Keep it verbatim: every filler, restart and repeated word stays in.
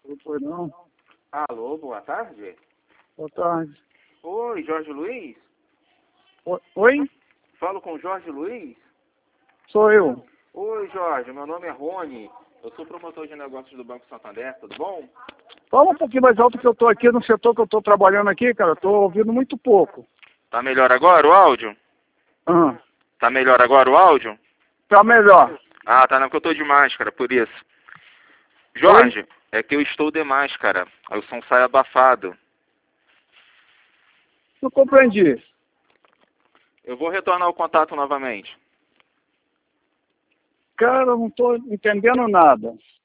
Pois não. Alô, boa tarde. Boa tarde. Oi, Jorge Luiz? O- Oi? Falo com Jorge Luiz? Sou eu. Oi, Jorge, meu nome é Rony. Eu sou promotor de negócios do Banco Santander, tudo bom? Fala um pouquinho mais alto que eu tô aqui no setor que eu tô trabalhando aqui, cara. Tô ouvindo muito pouco. Tá melhor agora o áudio? Ah, Tá melhor agora o áudio? tá melhor. Ah, tá, não, porque eu tô de máscara, por isso. Jorge, é que eu estou de máscara. O som sai abafado. Não compreendi. Eu vou retornar o contato novamente. Cara, eu não tô entendendo nada.